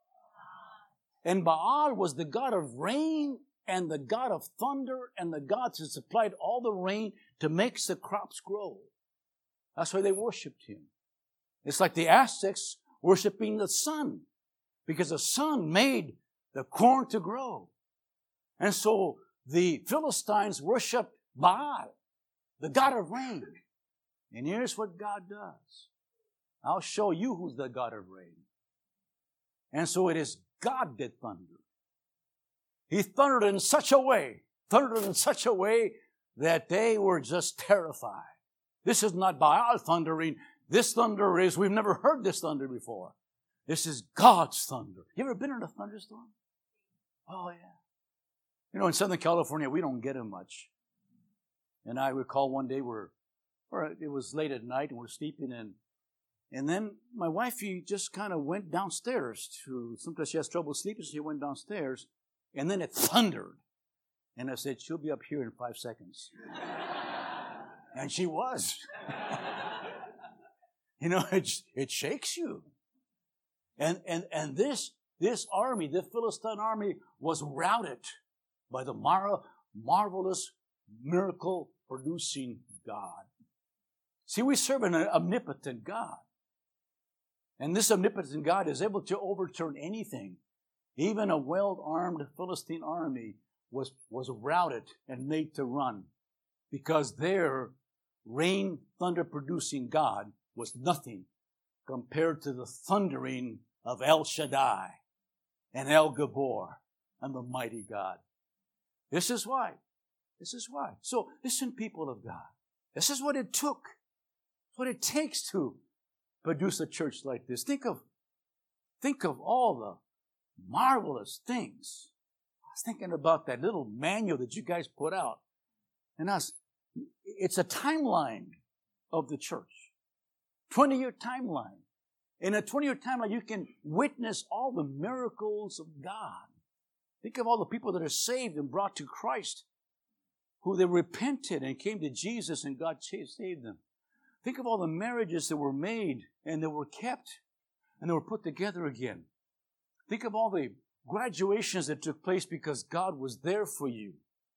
And Baal was the God of rain and the God of thunder and the God who supplied all the rain to make the crops grow. That's why they worshipped him. It's like the Aztecs worshiping the sun because the sun made the corn to grow. And so the Philistines worshiped Baal, the God of rain. And here's what God does. I'll show you who's the God of rain. And so it is God that thundered. He thundered in such a way, thundered in such a way that they were just terrified. This is not Baal thundering. This thunder is, we've never heard this thunder before. This is God's thunder. You ever been in a thunderstorm? Oh, yeah. You know, in Southern California, we don't get it much. And I recall one day we're, or it was late at night and we're sleeping in. And then my wifey just kind of went downstairs to, sometimes she has trouble sleeping, so she went downstairs. And then it thundered. And I said, she'll be up here in five seconds. And she was. You know, it, it shakes you. And, and, and this, this army, the Philistine army, was routed by the mar- marvelous, miracle-producing God. See, we serve an omnipotent God. And this omnipotent God is able to overturn anything. Even a well-armed Philistine army was, was routed and made to run because their rain, thunder-producing God was nothing compared to the thundering of El Shaddai and El Gabor and the mighty God. This is why. This is why. So listen, people of God. This is what it took, what it takes to produce a church like this. Think of, think of all the marvelous things. I was thinking about that little manual that you guys put out. And I was, it's a timeline of the church. twenty-year timeline. In a twenty-year timeline, you can witness all the miracles of God. Think of all the people that are saved and brought to Christ, who they repented and came to Jesus and God saved them. Think of all the marriages that were made and that were kept and they were put together again. Think of all the graduations that took place because God was there for you.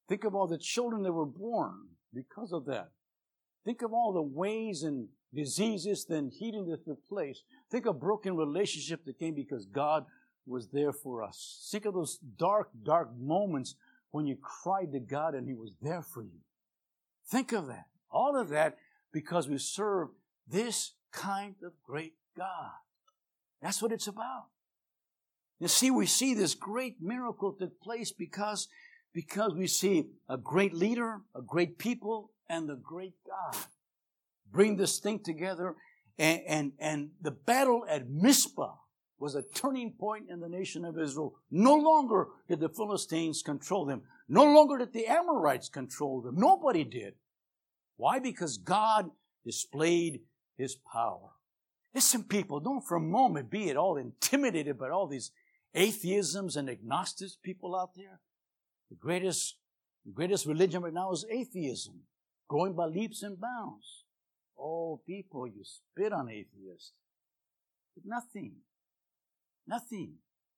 Think of all the children that were born because of that. Think of all the ways and diseases then healing that took place. Think of broken relationships that came because God was there for us. Think of those dark, dark moments when you cried to God and He was there for you. Think of that. All of that because we serve this kind of great God. That's what it's about. You see, we see this great miracle took place because, because we see a great leader, a great people, and the great God bring this thing together. And, and, and the battle at Mizpah was a turning point in the nation of Israel. No longer did the Philistines control them. No longer did the Amorites control them. Nobody did. Why? Because God displayed His power. Listen, people, don't for a moment be at all intimidated by all these atheisms and agnostics people out there. The greatest, the greatest religion right now is atheism, growing by leaps and bounds. Oh, people, you spit on atheists. But nothing. Nothing.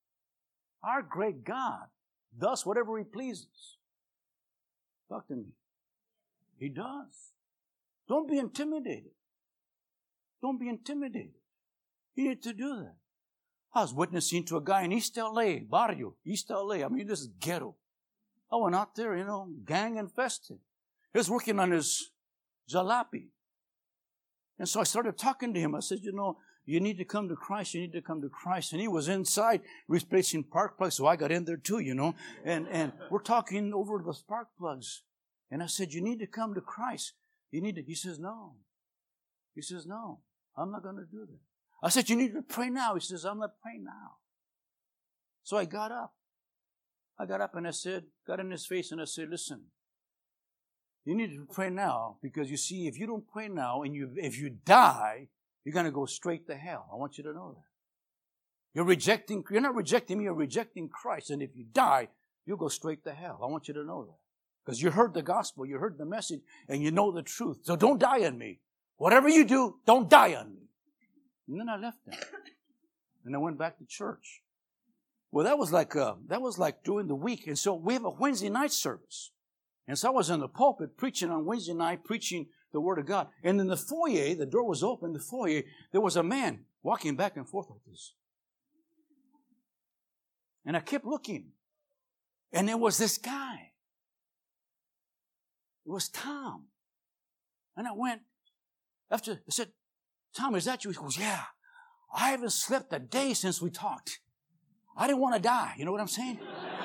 Our great God does whatever He pleases. Talk to me. He does. Don't be intimidated. Don't be intimidated. He needed to do that. I was witnessing to a guy in East L A, Barrio, East L A. I mean, this is ghetto. I went out there, you know, gang infested. He was working on his jalopy. And so I started talking to him. I said, you know, you need to come to Christ. You need to come to Christ. And he was inside replacing spark plugs, so I got in there too, you know. And, and we're talking over the spark plugs. And I said, you need to come to Christ. You need to. He says, no. He says, no, I'm not going to do that. I said, you need to pray now. He says, I'm not praying now. So I got up. I got up and I said, got in his face and I said, listen, you need to pray now because you see, if you don't pray now and you if you die, you're going to go straight to hell. I want you to know that. You're rejecting, you're not rejecting me, you're rejecting Christ. And if you die, you'll go straight to hell. I want you to know that. Because you heard the gospel, you heard the message, and you know the truth. So don't die on me. Whatever you do, don't die on me. And then I left him. And I went back to church. Well, that was like uh, that was like during the week. And so we have a Wednesday night service. And so I was in the pulpit preaching on Wednesday night, preaching the Word of God. And in the foyer, the door was open, the foyer, there was a man walking back and forth like this. And I kept looking. And there was this guy. It was Tom. And I went, after, I said, Tom, is that you? He goes, yeah. I haven't slept a day since we talked. I didn't want to die. You know what I'm saying?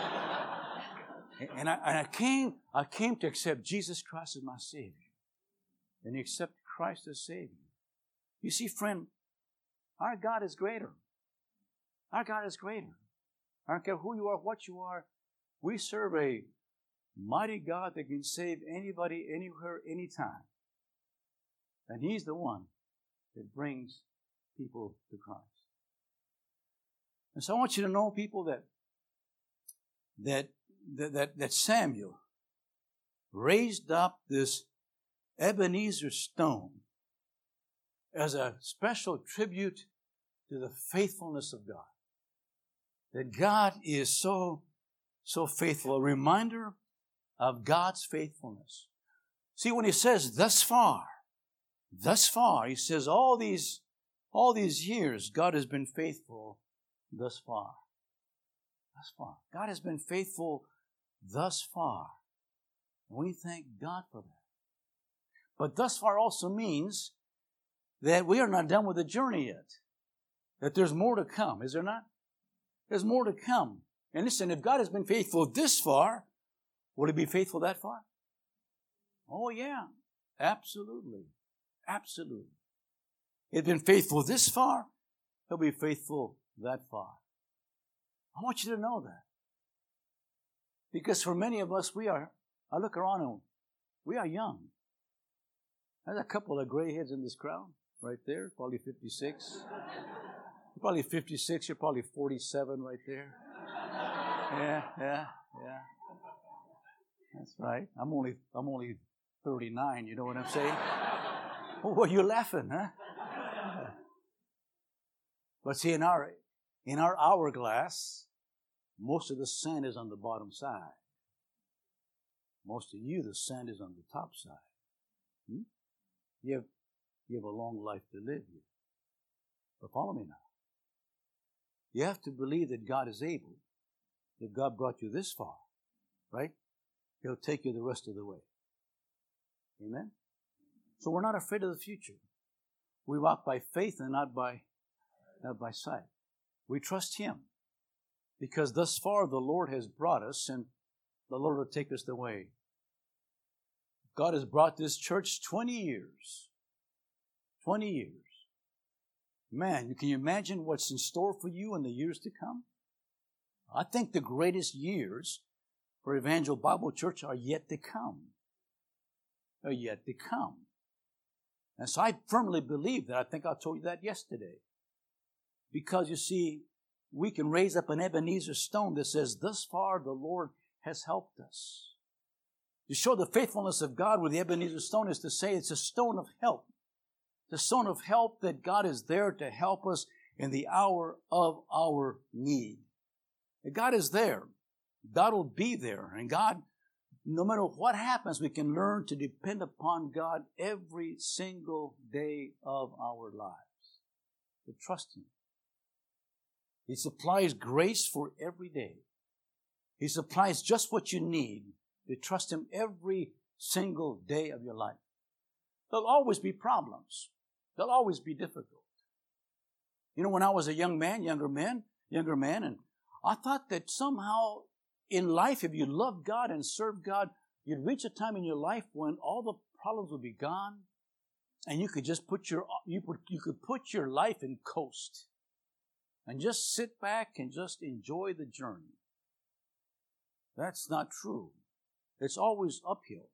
and, I, and I came, I came to accept Jesus Christ as my Savior. And accept Christ as Savior. You see, friend, our God is greater. Our God is greater. I don't care who you are, what you are. We serve a mighty God that can save anybody, anywhere, anytime. And He's the one that brings people to Christ. And so I want you to know, people, that that that, that Samuel raised up this Ebenezer stone as a special tribute to the faithfulness of God. That God is so, so faithful. A reminder of God's faithfulness. See, when He says, thus far, thus far, He says, all these, all these years, God has been faithful thus far. Thus far. God has been faithful thus far. And we thank God for that. But thus far also means that we are not done with the journey yet. That there's more to come, is there not? There's more to come. And listen, if God has been faithful this far, will He be faithful that far? Oh, yeah. Absolutely. Absolutely. He's been faithful this far, He'll be faithful that far. I want you to know that. Because for many of us, we are, I look around and we are young. There's a couple of gray heads in this crowd right there, probably fifty-six. You're probably fifty-six, you're probably forty-seven right there. Yeah, yeah, yeah. That's right. I'm only I'm only thirty-nine, you know what I'm saying? Oh, you're laughing, huh? But see, in our in our hourglass, most of the sand is on the bottom side. Most of you, the sand is on the top side. Hmm? You have, you have a long life to live here. But follow me now. You have to believe that God is able. If God brought you this far, right? He'll take you the rest of the way. Amen? So we're not afraid of the future. We walk by faith and not by, not by sight. We trust Him. Because thus far the Lord has brought us, and the Lord will take us the way. God has brought this church twenty years. twenty years. Man, can you imagine what's in store for you in the years to come? I think the greatest years for Evangel Bible Church are yet to come. Are yet to come. And so I firmly believe that. I think I told you that yesterday. Because you see, we can raise up an Ebenezer stone that says, thus far the Lord has helped us. To show the faithfulness of God with the Ebenezer stone is to say it's a stone of help. The stone of help that God is there to help us in the hour of our need. And God is there. God will be there. And God, no matter what happens, we can learn to depend upon God every single day of our lives. To trust Him. He supplies grace for every day. He supplies just what you need to trust Him every single day of your life. There'll always be problems. They'll always be difficult. You know, when I was a young man, younger man, younger man, and I thought that somehow in life, if you love God and serve God, you'd reach a time in your life when all the problems would be gone, and you could just put your you put you could put your life in coast, and just sit back and just enjoy the journey. That's not true. It's always uphill.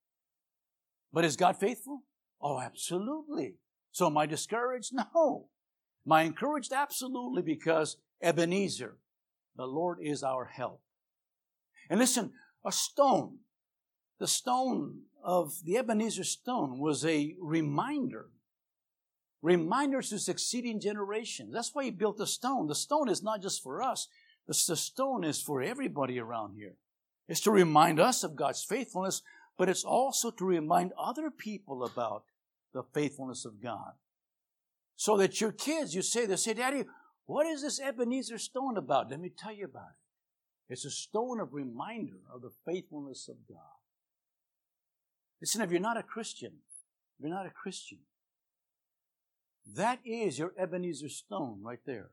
But is God faithful? Oh, absolutely. So am I discouraged? No. Am I encouraged? Absolutely, because Ebenezer, the Lord is our help. And listen, a stone, the stone of the Ebenezer stone was a reminder. Reminders to succeeding generations. That's why He built the stone. The stone is not just for us. The stone is for everybody around here. It's to remind us of God's faithfulness, but it's also to remind other people about the faithfulness of God. So that your kids, you say, they say, Daddy, what is this Ebenezer stone about? Let me tell you about it. It's a stone of reminder of the faithfulness of God. Listen, if you're not a Christian, if you're not a Christian, that is your Ebenezer stone right there.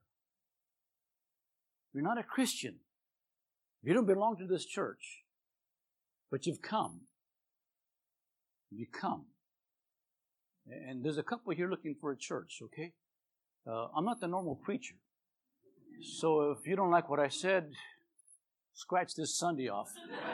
If you're not a Christian, if you don't belong to this church, but you've come, you come. And there's a couple here looking for a church, okay? Uh, I'm not the normal preacher. So if you don't like what I said, scratch this Sunday off.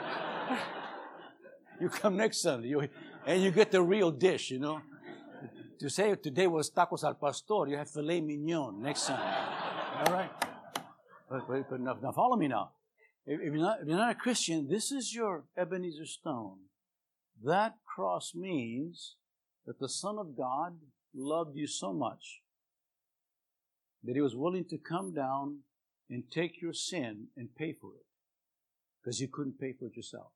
You come next Sunday, you, and you get the real dish, you know. To say today was tacos al pastor, you have filet mignon next Sunday. All right? But, but, but now, now follow me now. If, if, you're not, if you're not a Christian, this is your Ebenezer stone. That cross means that the Son of God loved you so much that He was willing to come down and take your sin and pay for it because you couldn't pay for it yourself.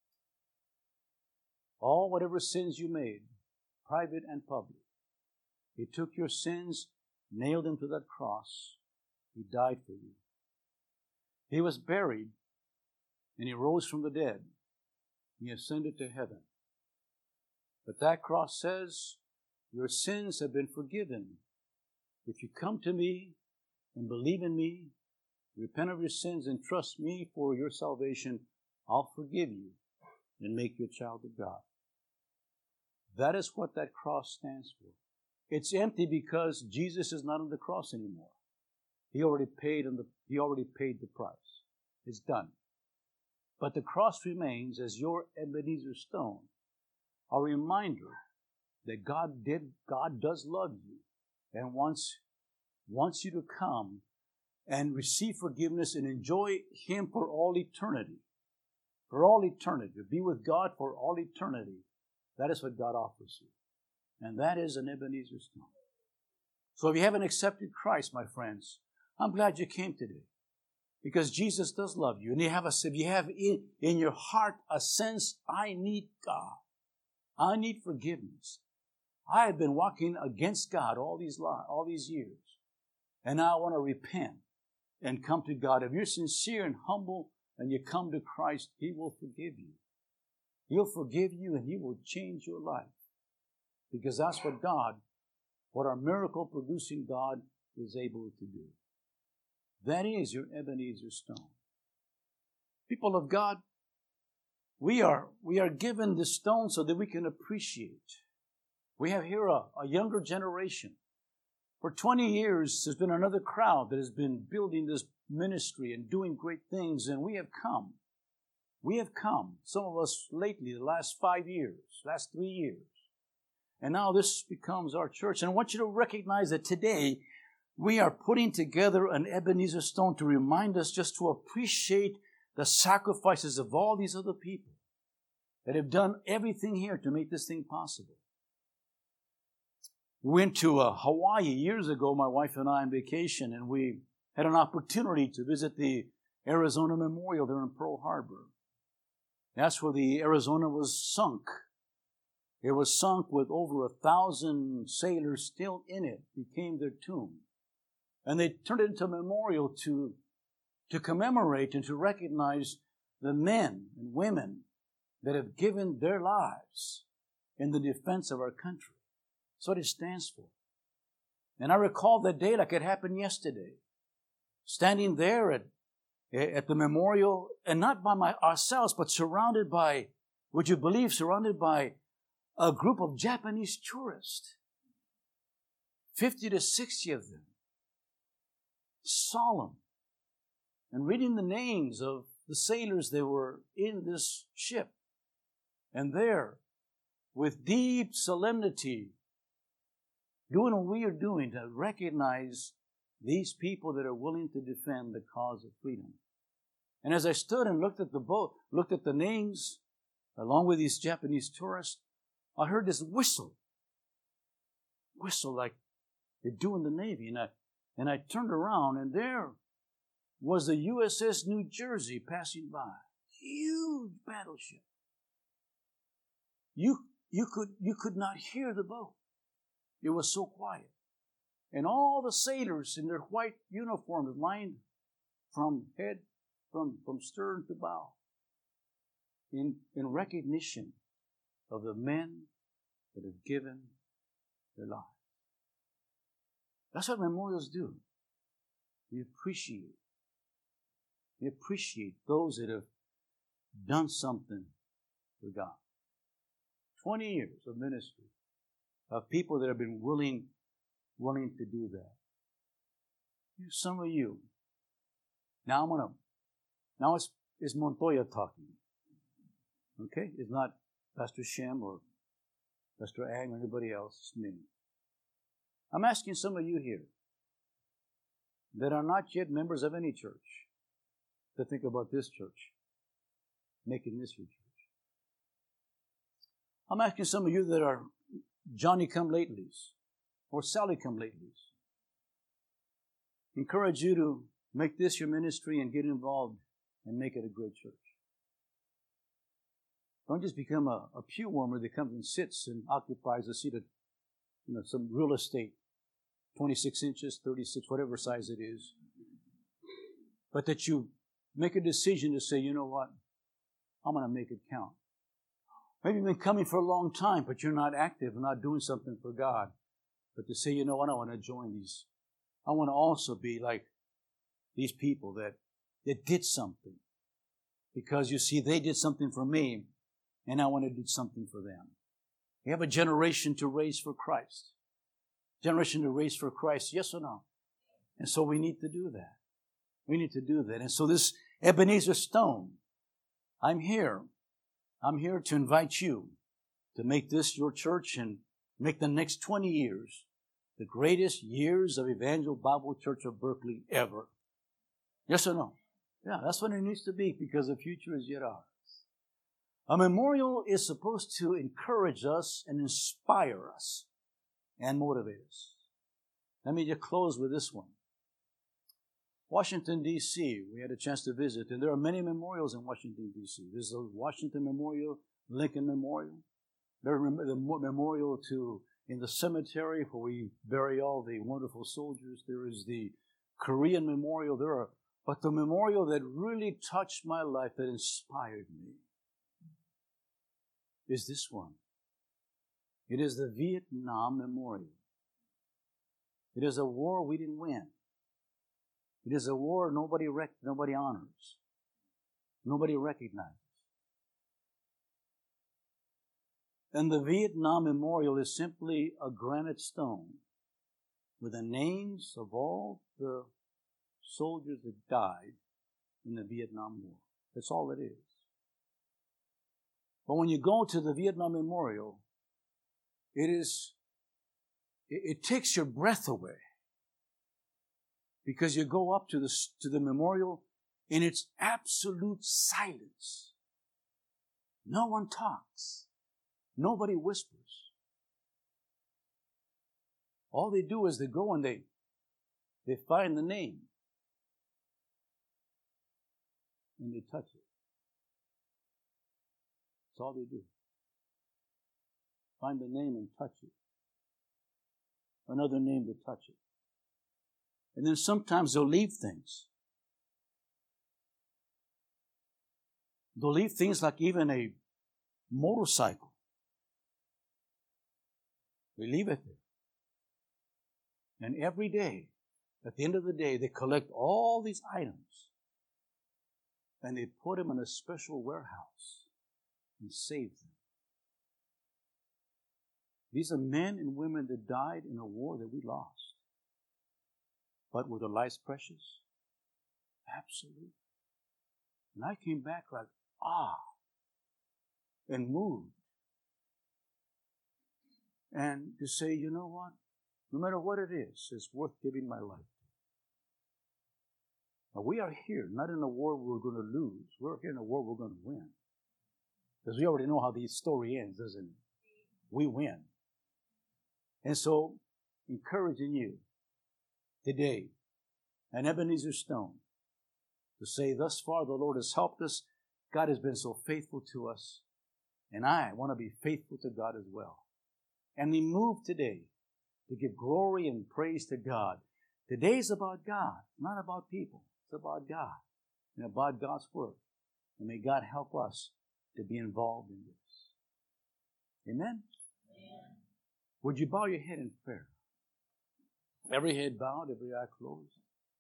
All whatever sins you made, private and public, He took your sins, nailed them to that cross. He died for you. He was buried, and He rose from the dead. He ascended to heaven. But that cross says, your sins have been forgiven. If you come to me and believe in me, repent of your sins and trust me for your salvation, I'll forgive you and make you a child of God. That is what that cross stands for. It's empty because Jesus is not on the cross anymore. He already paid on the, he already paid the price. It's done. But the cross remains as your Ebenezer stone, a reminder that God did, God does love you and wants, wants you to come and receive forgiveness and enjoy Him for all eternity. For all eternity. To be with God for all eternity. That is what God offers you. And that is an Ebenezer stone. So if you haven't accepted Christ, my friends, I'm glad you came today. Because Jesus does love you. And you have a, if you have in, in your heart a sense, I need God. I need forgiveness. I have been walking against God all these all these years. And now I want to repent and come to God. If you're sincere and humble and you come to Christ, He will forgive you. He'll forgive you and He will change your life. Because that's what God, what our miracle-producing God is able to do. That is your Ebenezer stone. People of God, we are, we are given this stone so that we can appreciate. We have here a, a younger generation. For twenty years, there's been another crowd that has been building this ministry and doing great things, and we have come. We have come, some of us lately, the last five years, last three years. And now this becomes our church. And I want you to recognize that today we are putting together an Ebenezer stone to remind us just to appreciate the sacrifices of all these other people that have done everything here to make this thing possible. We went to uh, Hawaii years ago, my wife and I, on vacation, and we had an opportunity to visit the Arizona Memorial there in Pearl Harbor. That's where the Arizona was sunk. It was sunk with over a thousand sailors still in it, became their tomb. And they turned it into a memorial to, to commemorate and to recognize the men and women that have given their lives in the defense of our country. That's what it stands for. And I recall that day like it happened yesterday. Standing there at, at the memorial, and not by my, ourselves, but surrounded by, would you believe, surrounded by a group of Japanese tourists. fifty to sixty of them. Solemn. And reading the names of the sailors that were in this ship. And there, with deep solemnity, doing what we are doing to recognize these people that are willing to defend the cause of freedom. And as I stood and looked at the boat, looked at the names, along with these Japanese tourists, I heard this whistle. Whistle like they do in the Navy. And I, and I turned around, and there was the U S S New Jersey passing by. Huge battleship. You, you could, you could not hear the boat. It was so quiet. And all the sailors in their white uniforms lined from head, from, from stern to bow, in, in recognition of the men that have given their lives. That's what memorials do. We appreciate. We appreciate those that have done something for God. Twenty years of ministry of people that have been willing, willing to do that. Some of you. Now I'm gonna. Now it's it's Montoya talking. Okay, it's not Pastor Shem or Pastor Ang or anybody else. It's me. I'm asking some of you here that are not yet members of any church to think about this church, making this your church. I'm asking some of you that are Johnny come latelys or Sally come latelys. Encourage you to make this your ministry and get involved and make it a great church. Don't just become a, a pew warmer that comes and sits and occupies a seat at, you know, some real estate, twenty-six inches, thirty-six, whatever size it is. But that you make a decision to say, you know what, I'm going to make it count. Maybe you've been coming for a long time, but you're not active and not doing something for God. But to say, you know what, I want to join these. I want to also be like these people that, that did something. Because you see, they did something for me, and I want to do something for them. We have a generation to raise for Christ. Generation to raise for Christ, yes or no? And so we need to do that. We need to do that. And so this Ebenezer stone, I'm here. I'm here to invite you to make this your church and make the next twenty years the greatest years of Evangel Bible Church of Berkeley ever. Yes or no? Yeah, that's what it needs to be, because the future is yet ours. A memorial is supposed to encourage us and inspire us and motivate us. Let me just close with this one. Washington, D C, we had a chance to visit, and there are many memorials in Washington, D C. There's the Washington Memorial, Lincoln Memorial. There's the memorial to in the cemetery where we bury all the wonderful soldiers. There is the Korean Memorial. There are, but the memorial that really touched my life, that inspired me, is this one. It is the Vietnam Memorial. It is a war we didn't win. It is a war nobody rec- nobody honors. Nobody recognizes. And the Vietnam Memorial is simply a granite stone with the names of all the soldiers that died in the Vietnam War. That's all it is. But when you go to the Vietnam Memorial, it is, it, it takes your breath away. Because you go up to the, to the memorial and it's absolute silence. No one talks. Nobody whispers. All they do is they go and they, they find the name. And they touch it. That's all they do. Find the name and touch it. Another name to touch it. And then sometimes they'll leave things. They'll leave things like even a motorcycle. They leave it there. And every day, at the end of the day, they collect all these items and they put them in a special warehouse and save them. These are men and women that died in a war that we lost. But were their lives precious? Absolutely. And I came back like, ah, and moved. And to say, you know what? No matter what it is, it's worth giving my life to. Now, we are here, not in a war we're going to lose. We're here in a war we're going to win. Because we already know how the story ends, doesn't it? We win. And so, encouraging you today, an Ebenezer stone, to say, thus far the Lord has helped us. God has been so faithful to us. And I want to be faithful to God as well. And we move today to give glory and praise to God. Today is about God, not about people. It's about God and about God's work. And may God help us to be involved in this. Amen? Amen. Would you bow your head in prayer? Every head bowed, every eye closed.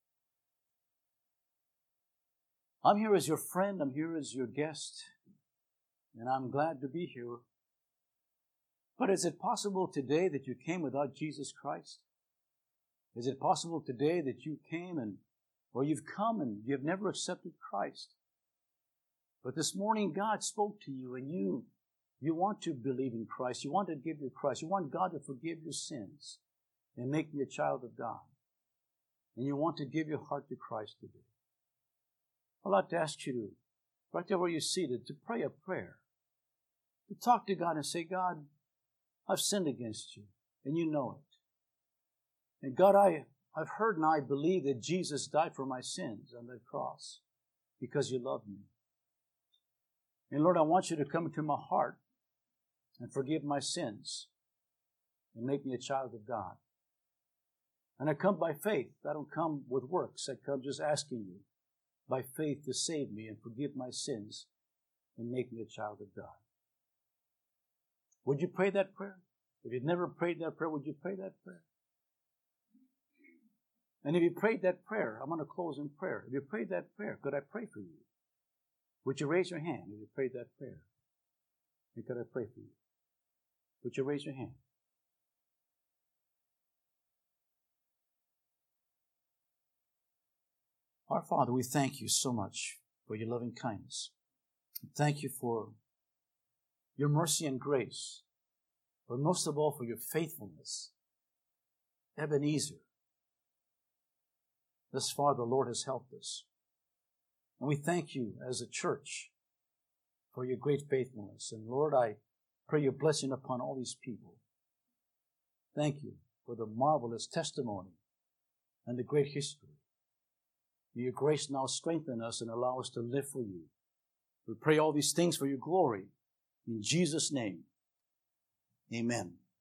I'm here as your friend. I'm here as your guest. And I'm glad to be here. But is it possible today that you came without Jesus Christ? Is it possible today that you came and, or you've come and you've never accepted Christ? But this morning God spoke to you and you, you want to believe in Christ. You want to give your Christ. You want God to forgive your sins and make you a child of God. And you want to give your heart to Christ today. I'd like to ask you to, right there where you're seated, to pray a prayer. To talk to God and say, God, I've sinned against you, and you know it. And God, I, I've heard and I believe that Jesus died for my sins on that cross because you love me. And Lord, I want you to come into my heart and forgive my sins and make me a child of God. And I come by faith. I don't come with works. I come just asking you by faith to save me and forgive my sins and make me a child of God. Would you pray that prayer? If you've never prayed that prayer, would you pray that prayer? And if you prayed that prayer, I'm going to close in prayer. If you prayed that prayer, could I pray for you? Would you raise your hand if you prayed that prayer? And could I pray for you? Would you raise your hand? Our Father, we thank you so much for your loving kindness. Thank you for your mercy and grace, but most of all for your faithfulness. Ebenezer, thus far the Lord has helped us. And we thank you as a church for your great faithfulness. And Lord, I pray your blessing upon all these people. Thank you for the marvelous testimony and the great history. May your grace now strengthen us and allow us to live for you. We pray all these things for your glory. In Jesus' name, amen.